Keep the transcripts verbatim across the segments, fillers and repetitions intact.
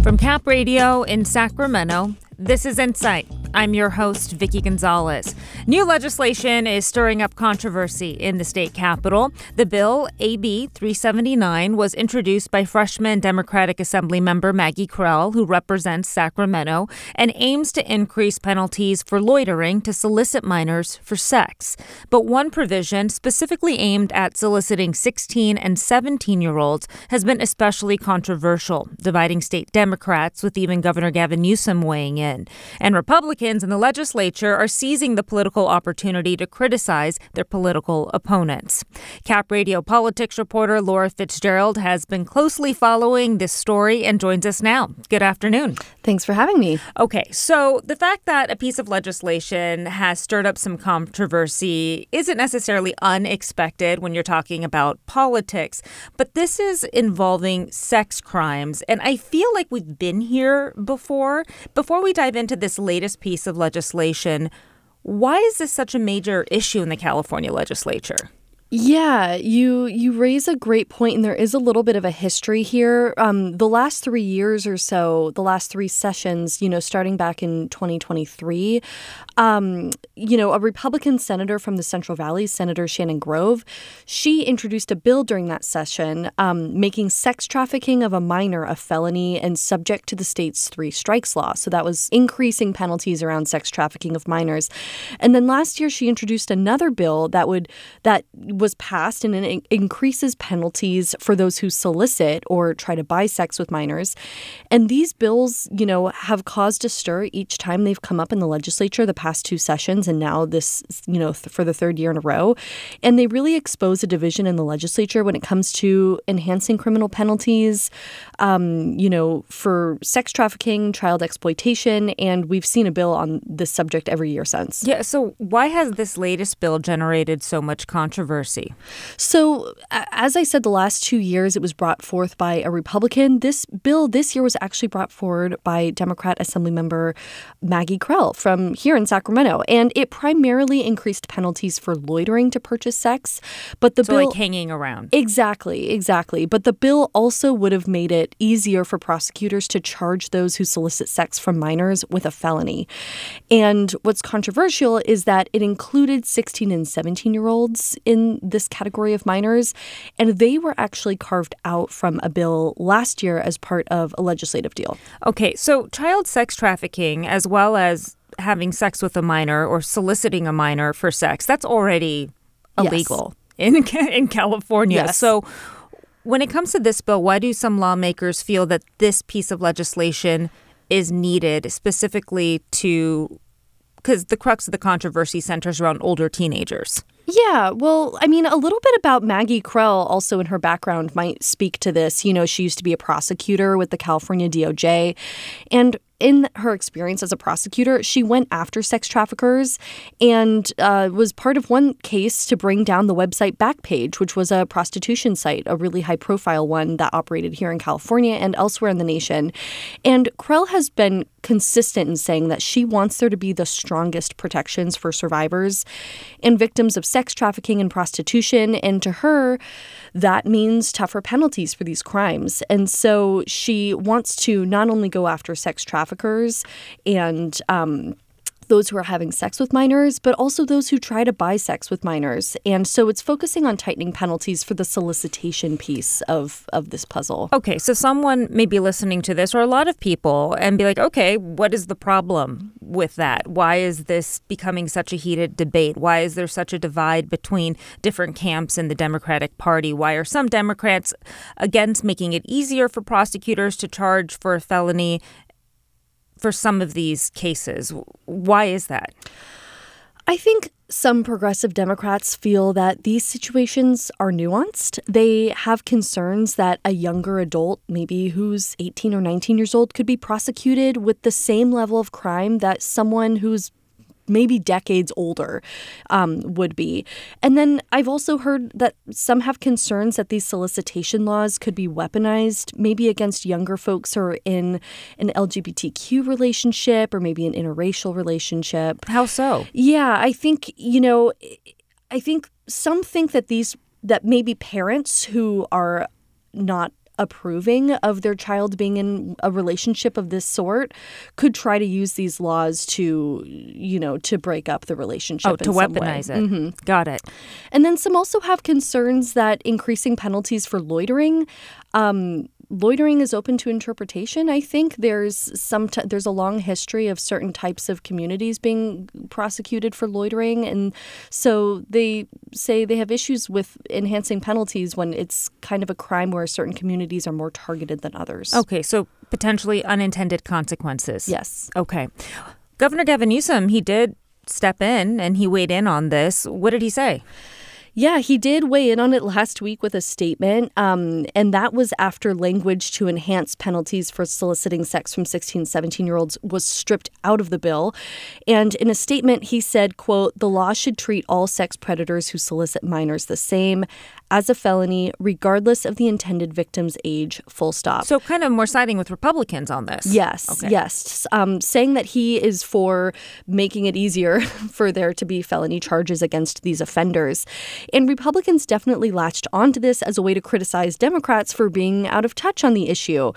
From Cap Radio in Sacramento, this is Insight. I'm your host, Vicky Gonzalez. New legislation is stirring up controversy in the state capitol. The bill, A B three seventy-nine, was introduced by freshman Democratic Assembly member Maggie Krell, who represents Sacramento, and aims to increase penalties for loitering to solicit minors for sex. But one provision specifically aimed at soliciting sixteen and seventeen-year-olds has been especially controversial, dividing state Democrats, with even Governor Gavin Newsom weighing in. And Republicans in the legislature are seizing the political opportunity to criticize their political opponents. Cap Radio politics reporter Laura Fitzgerald has been closely following this story and joins us now. Good afternoon. Thanks for having me. Okay, so the fact that a piece of legislation has stirred up some controversy isn't necessarily unexpected when you're talking about politics, but this is involving sex crimes, and I feel like we've been here before. Before we dive into this latest piece of legislation, why is this such a major issue in the California legislature? Yeah, you you raise a great point, and there is a little bit of a history here. Um, the last three years or so, the last three sessions, you know, starting back in twenty twenty-three, um, you know, a Republican senator from the Central Valley, Senator Shannon Grove, she introduced a bill during that session um, making sex trafficking of a minor a felony and subject to the state's three strikes law. So that was increasing penalties around sex trafficking of minors. And then last year, she introduced another bill that would that was passed, and it increases penalties for those who solicit or try to buy sex with minors. And these bills, you know, have caused a stir each time they've come up in the legislature, the past two sessions, and now this, you know, th- for the third year in a row. And they really expose a division in the legislature when it comes to enhancing criminal penalties, um, you know, for sex trafficking, child exploitation. And we've seen a bill on this subject every year since. Yeah, so why has this latest bill generated so much controversy? So, as I said, the last two years it was brought forth by a Republican. This bill this year was actually brought forward by Democrat Assemblymember Maggie Krell from here in Sacramento. And it primarily increased penalties for loitering to purchase sex. But the so bill, like hanging around. Exactly, exactly. But the bill also would have made it easier for prosecutors to charge those who solicit sex from minors with a felony. And what's controversial is that it included sixteen and seventeen-year-olds in this category of minors, and they were actually carved out from a bill last year as part of a legislative deal. Okay, so child sex trafficking, as well as having sex with a minor or soliciting a minor for sex, that's already illegal yes. in in California. Yes. So when it comes to this bill, why do some lawmakers feel that this piece of legislation is needed specifically to, because the crux of the controversy centers around older teenagers? Yeah, well, I mean, a little bit about Maggie Krell also in her background might speak to this. You know, she used to be a prosecutor with the California D O J, and in her experience as a prosecutor, she went after sex traffickers and uh, was part of one case to bring down the website Backpage, which was a prostitution site, a really high-profile one that operated here in California and elsewhere in the nation. And Krell has been consistent in saying that she wants there to be the strongest protections for survivors and victims of sex trafficking and prostitution. And to her, that means tougher penalties for these crimes. And so she wants to not only go after sex traffickers and um, those who are having sex with minors, but also those who try to buy sex with minors. And so it's focusing on tightening penalties for the solicitation piece of, of this puzzle. Okay, so someone may be listening to this, or a lot of people, and be like, okay, what is the problem with that? Why is this becoming such a heated debate? Why is there such a divide between different camps in the Democratic Party? Why are some Democrats against making it easier for prosecutors to charge for a felony for some of these cases? Why is that? I think some progressive Democrats feel that these situations are nuanced. They have concerns that a younger adult, maybe who's eighteen or nineteen years old, could be prosecuted with the same level of crime that someone who's maybe decades older um, would be. And then I've also heard that some have concerns that these solicitation laws could be weaponized, maybe against younger folks who are in an L G B T Q relationship or maybe an interracial relationship. How so? Yeah, I think, you know, I think some think that these, that maybe parents who are not approving of their child being in a relationship of this sort could try to use these laws to, you know, to break up the relationship. Oh, to weaponize it. Mm-hmm. Got it. And then some also have concerns that increasing penalties for loitering, um, loitering is open to interpretation. I think there's some t- there's a long history of certain types of communities being prosecuted for loitering, and so they say they have issues with enhancing penalties when it's kind of a crime where certain communities are more targeted than others. Okay, so potentially unintended consequences. Yes. Okay. Governor Gavin Newsom, he did step in and he weighed in on this. What did he say? Yeah, he did weigh in on it last week with a statement, um, and that was after language to enhance penalties for soliciting sex from sixteen, seventeen-year-olds was stripped out of the bill. And in a statement, he said, quote, "The law should treat all sex predators who solicit minors the same as a felony, regardless of the intended victim's age, full stop." So kind of more siding with Republicans on this. Yes, okay. yes. Um, saying that he is for making it easier for there to be felony charges against these offenders. And Republicans definitely latched onto this as a way to criticize Democrats for being out of touch on the issue.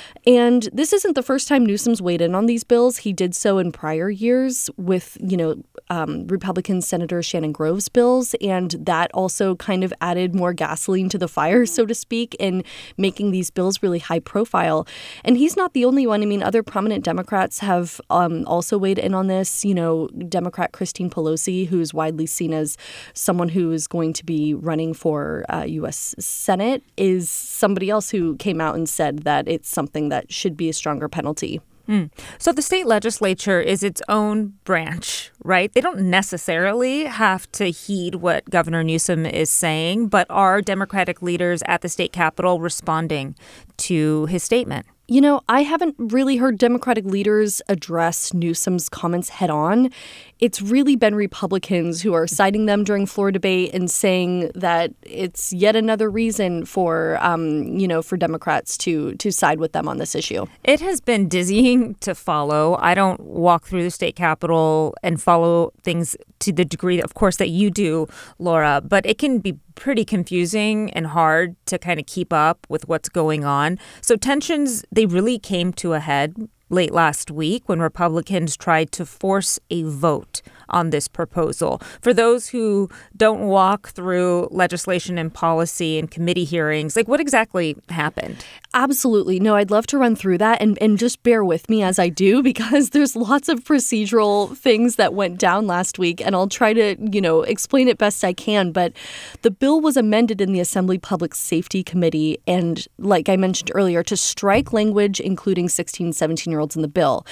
And this isn't the first time Newsom's weighed in on these bills. He did so in prior years with, you know, um, Republican Senator Shannon Grove's bills. And that also kind of added more gasoline to the fire, so to speak, in making these bills really high profile. And he's not the only one. I mean, other prominent Democrats have um, also weighed in on this. You know, Democrat Christine Pelosi, who's widely seen as someone who is going to be running for uh, U S Senate, is somebody else who came out and said that it's something that that should be a stronger penalty. Mm. So the state legislature is its own branch, right? They don't necessarily have to heed what Governor Newsom is saying, but are Democratic leaders at the state capitol responding to his statement? You know, I haven't really heard Democratic leaders address Newsom's comments head on. It's really been Republicans who are citing them during floor debate and saying that it's yet another reason for, um, you know, for Democrats to to side with them on this issue. It has been dizzying to follow. I don't walk through the state capitol and follow things to the degree, of course, that you do, Laura, but it can be pretty confusing and hard to kind of keep up with what's going on. So tensions, they really came to a head late last week when Republicans tried to force a vote on this proposal. For those who don't walk through legislation and policy and committee hearings, like what exactly happened? Absolutely. No, I'd love to run through that and, and just bear with me as I do, because there's lots of procedural things that went down last week, and I'll try to, you know, explain it best I can. But the bill was amended in the Assembly Public Safety Committee, and like I mentioned earlier, to strike language including sixteen, seventeen-year-olds in the bill.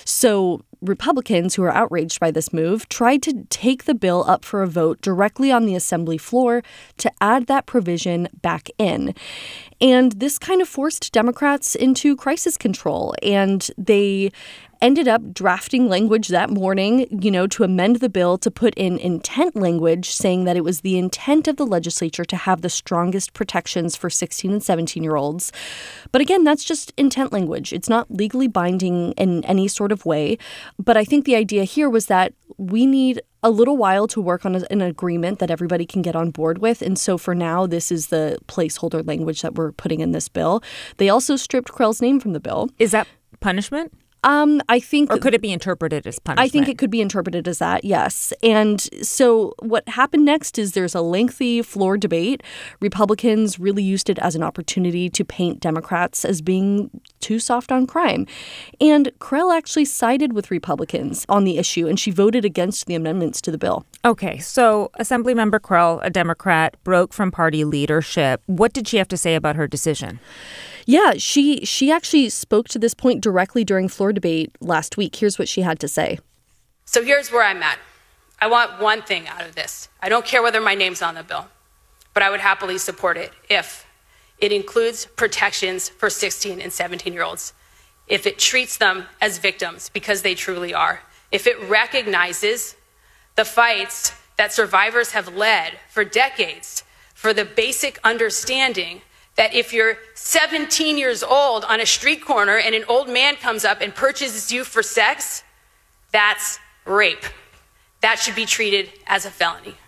So Republicans, who are outraged by this move, tried to take the bill up for a vote directly on the Assembly floor to add that provision back in. And this kind of forced Democrats into crisis control, and they ended up drafting language that morning, you know, to amend the bill to put in intent language saying that it was the intent of the legislature to have the strongest protections for sixteen and seventeen-year-olds. But again, that's just intent language. It's not legally binding in any sort of way. But I think the idea here was that we need a little while to work on an agreement that everybody can get on board with. And so for now, this is the placeholder language that we're putting in this bill. They also stripped Krell's name from the bill. Is that punishment? Um, I think, or could it be interpreted as punishment? I think it could be interpreted as that, yes. And so what happened next is there's a lengthy floor debate. Republicans really used it as an opportunity to paint Democrats as being too soft on crime. And Krell actually sided with Republicans on the issue, and she voted against the amendments to the bill. Okay, so Assemblymember Krell, a Democrat, broke from party leadership. What did she have to say about her decision? Yeah, she she actually spoke to this point directly during floor debate last week. Here's what she had to say. So here's where I'm at. I want one thing out of this. I don't care whether my name's on the bill, but I would happily support it if it includes protections for sixteen and seventeen-year-olds, if it treats them as victims because they truly are, if it recognizes the fights that survivors have led for decades for the basic understanding that if you're seventeen years old on a street corner and an old man comes up and purchases you for sex, that's rape. That should be treated as a felony.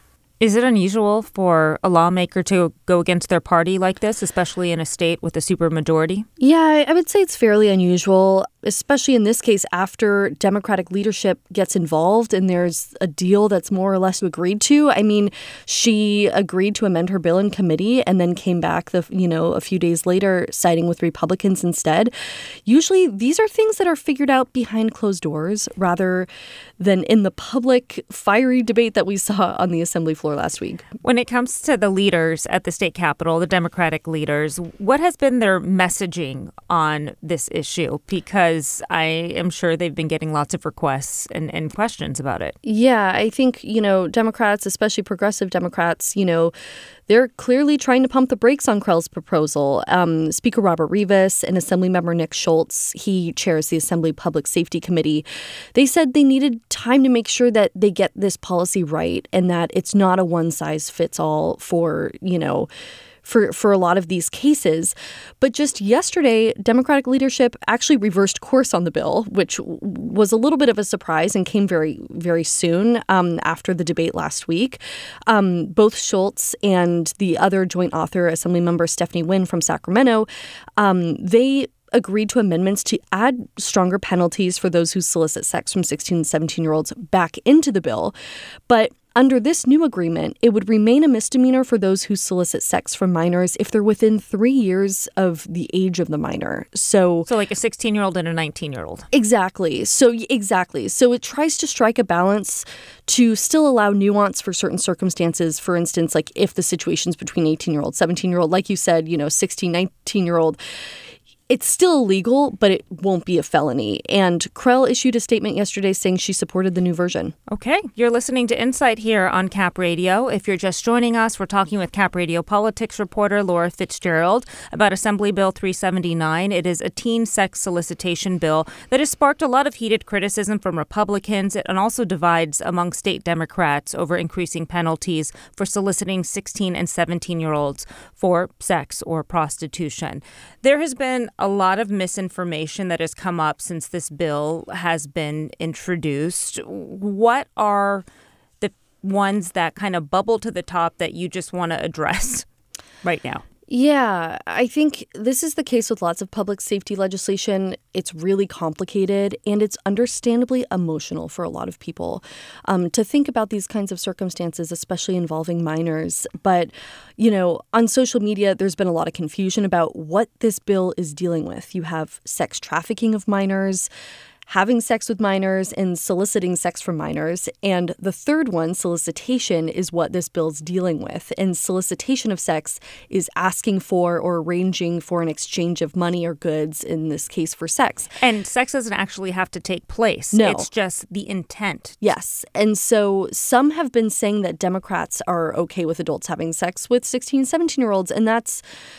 Is it unusual for a lawmaker to go against their party like this, especially in a state with a supermajority? Yeah, I would say it's fairly unusual, especially in this case after Democratic leadership gets involved and there's a deal that's more or less agreed to. I mean, she agreed to amend her bill in committee and then came back, the you know, a few days later siding with Republicans instead. Usually these are things that are figured out behind closed doors rather than in the public fiery debate that we saw on the Assembly floor last week. When it comes to the leaders at the state capitol, the Democratic leaders, what has been their messaging on this issue? Because I am sure they've been getting lots of requests and, and questions about it. Yeah, I think, you know, Democrats, especially progressive Democrats, you know, they're clearly trying to pump the brakes on Krell's proposal. Um, Speaker Robert Rivas and Assemblymember Nick Schultz, he chairs the Assembly Public Safety Committee. They said they needed time to make sure that they get this policy right and that it's not a one-size-fits-all for, you know, for, for a lot of these cases. But just yesterday, Democratic leadership actually reversed course on the bill, which was a little bit of a surprise and came very, very soon um, after the debate last week. Um, both Schultz and the other joint author, Assemblymember Stephanie Wynn from Sacramento, um, they agreed to amendments to add stronger penalties for those who solicit sex from sixteen and seventeen-year-olds back into the bill. But under this new agreement, it would remain a misdemeanor for those who solicit sex from minors if they're within three years of the age of the minor. So, so like a sixteen-year-old and a nineteen-year-old. Exactly. So exactly. So it tries to strike a balance to still allow nuance for certain circumstances. For instance, like if the situation's between eighteen-year-old, seventeen-year-old, like you said, you know, sixteen, nineteen-year-old. It's still illegal, but it won't be a felony. And Krell issued a statement yesterday saying she supported the new version. Okay. You're listening to Insight here on Cap Radio. If you're just joining us, we're talking with Cap Radio politics reporter Laura Fitzgerald about Assembly Bill three seventy-nine. It is a teen sex solicitation bill that has sparked a lot of heated criticism from Republicans and also divides among state Democrats over increasing penalties for soliciting sixteen and seventeen-year-olds for sex or prostitution. There has been a lot of misinformation that has come up since this bill has been introduced. What are the ones that kind of bubble to the top that you just want to address right now? Yeah, I think this is the case with lots of public safety legislation. It's really complicated and it's understandably emotional for a lot of people um, to think about these kinds of circumstances, especially involving minors. But, you know, on social media, there's been a lot of confusion about what this bill is dealing with. You have sex trafficking of minors, having sex with minors, and soliciting sex from minors. And the third one, solicitation, is what this bill's dealing with. And solicitation of sex is asking for or arranging for an exchange of money or goods, in this case for sex. And sex doesn't actually have to take place. No. It's just the intent. Yes. And so some have been saying that Democrats are okay with adults having sex with sixteen, seventeen-year-olds, and that's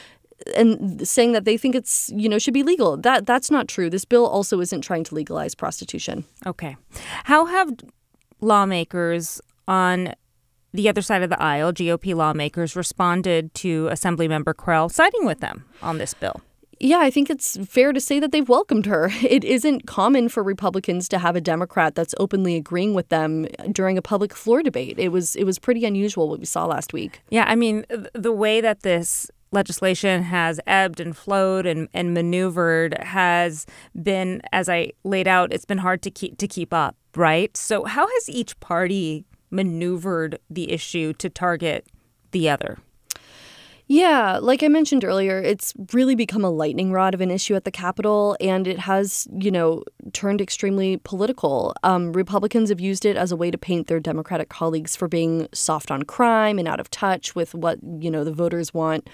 and saying that they think it's, you know, should be legal. That that's not true. This bill also isn't trying to legalize prostitution. Okay. How have lawmakers on the other side of the aisle, G O P lawmakers, responded to Assemblymember Krell siding with them on this bill? Yeah, I think it's fair to say that they've welcomed her. It isn't common for Republicans to have a Democrat that's openly agreeing with them during a public floor debate. It was it was pretty unusual what we saw last week. Yeah, I mean, the way that this legislation has ebbed and flowed and, and maneuvered has been, as I laid out, it's been hard to keep to keep up, right? So how has each party maneuvered the issue to target the other? Yeah, like I mentioned earlier, it's really become a lightning rod of an issue at the Capitol, and it has, you know, turned extremely political. Um, Republicans have used it as a way to paint their Democratic colleagues for being soft on crime and out of touch with what, you know, the voters want.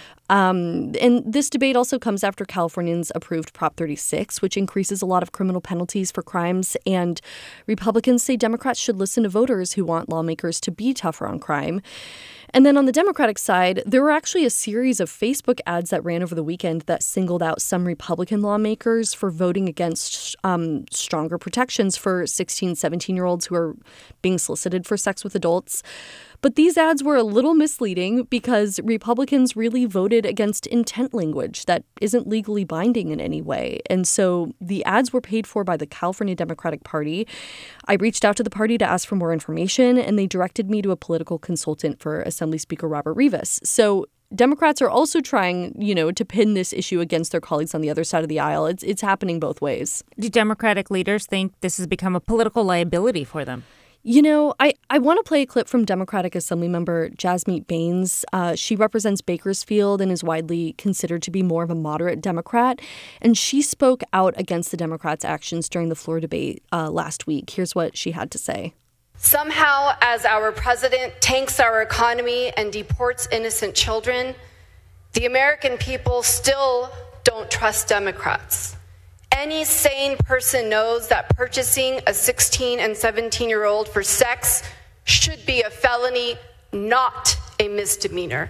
Um, and this debate also comes after Californians approved Prop thirty-six, which increases a lot of criminal penalties for crimes. And Republicans say Democrats should listen to voters who want lawmakers to be tougher on crime. And then on the Democratic side, there were actually a series of Facebook ads that ran over the weekend that singled out some Republican lawmakers for voting against um, stronger protections for sixteen, seventeen-year-olds who are being solicited for sex with adults. But these ads were a little misleading because Republicans really voted against intent language that isn't legally binding in any way. And so the ads were paid for by the California Democratic Party. I reached out to the party to ask for more information, and they directed me to a political consultant for Assembly Speaker Robert Rivas. So Democrats are also trying, you know, to pin this issue against their colleagues on the other side of the aisle. It's it's happening both ways. Do Democratic leaders think this has become a political liability for them? You know, I, I want to play a clip from Democratic Assemblymember Jasmeet Bains. Uh, she represents Bakersfield and is widely considered to be more of a moderate Democrat. And she spoke out against the Democrats' actions during the floor debate uh, last week. Here's what she had to say. Somehow, as our president tanks our economy and deports innocent children, the American people still don't trust Democrats. Any sane person knows that purchasing a sixteen and seventeen-year-old for sex should be a felony, not a misdemeanor.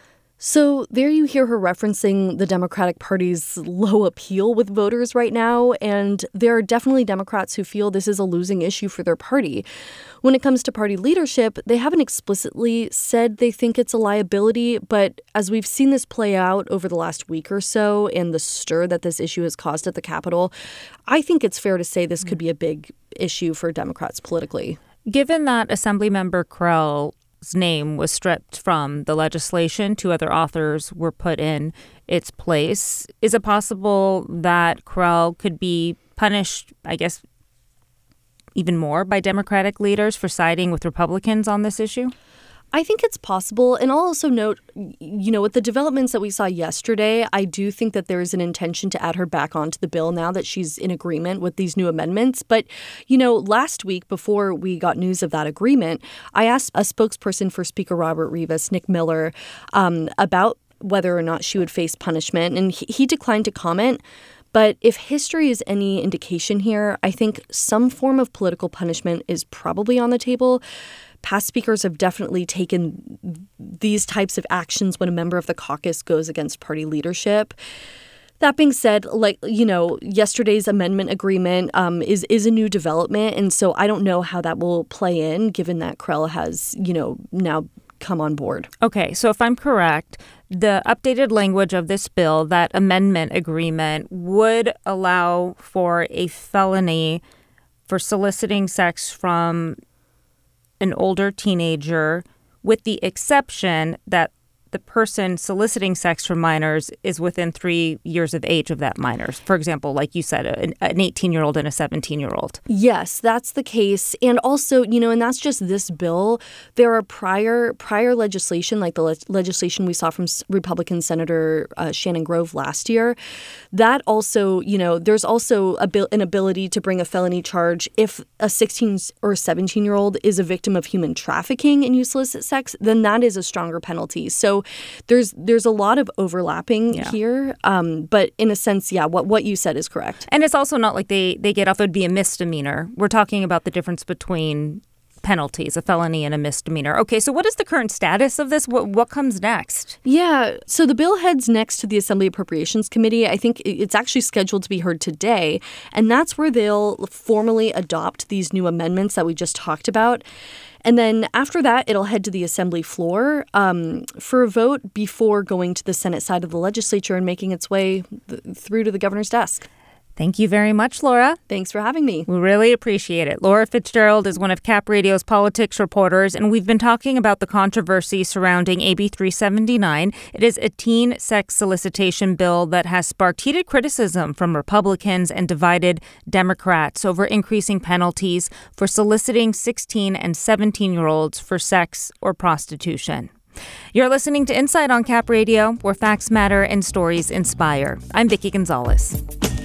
So there you hear her referencing the Democratic Party's low appeal with voters right now, and there are definitely Democrats who feel this is a losing issue for their party. When it comes to party leadership, they haven't explicitly said they think it's a liability, but as we've seen this play out over the last week or so and the stir that this issue has caused at the Capitol, I think it's fair to say this could be a big issue for Democrats politically. Given that Assemblymember Krell's name was stripped from the legislation, two other authors were put in its place, is it possible that Krell could be punished, I guess, even more by Democratic leaders for siding with Republicans on this issue? I think it's possible. And I'll also note, you know, with the developments that we saw yesterday, I do think that there is an intention to add her back onto the bill now that she's in agreement with these new amendments. But, you know, last week, before we got news of that agreement, I asked a spokesperson for Speaker Robert Rivas, Nick Miller, um, about whether or not she would face punishment. And he, he declined to comment. But if history is any indication here, I think some form of political punishment is probably on the table. Past speakers have definitely taken these types of actions when a member of the caucus goes against party leadership. That being said, like, you know, yesterday's amendment agreement um, is, is a new development. And so I don't know how that will play in, given that Krell has, you know, now come on board. Okay, so if I'm correct, the updated language of this bill, that amendment agreement, would allow for a felony for soliciting sex from an older teenager, with the exception that the person soliciting sex from minors is within three years of age of that minor. For example, like you said, an, an eighteen-year-old and a seventeen-year-old. Yes, that's the case. And also, you know, and that's just this bill. There are prior prior legislation, like the le- legislation we saw from Republican Senator uh, Shannon Grove last year. That also, you know, there's also a bil- an ability to bring a felony charge if a sixteen or seventeen-year-old is a victim of human trafficking and you solicit sex, then that is a stronger penalty. So there's there's a lot of overlapping yeah. here. Um, but in a sense, yeah, what, what you said is correct. And it's also not like they, they get off, it would be a misdemeanor. We're talking about the difference between penalties, a felony and a misdemeanor. Okay, so what is the current status of this? What, what comes next? Yeah, so the bill heads next to the Assembly Appropriations Committee. I think it's actually scheduled to be heard today, and that's where they'll formally adopt these new amendments that we just talked about. And then after that, it'll head to the Assembly floor um, for a vote before going to the Senate side of the legislature and making its way th- through to the governor's desk. Thank you very much, Laura. Thanks for having me. We really appreciate it. Laura Fitzgerald is one of Cap Radio's politics reporters, and we've been talking about the controversy surrounding A B three seventy-nine. It is a teen sex solicitation bill that has sparked heated criticism from Republicans and divided Democrats over increasing penalties for soliciting sixteen and seventeen-year-olds for sex or prostitution. You're listening to Insight on Cap Radio, where facts matter and stories inspire. I'm Vicki Gonzalez.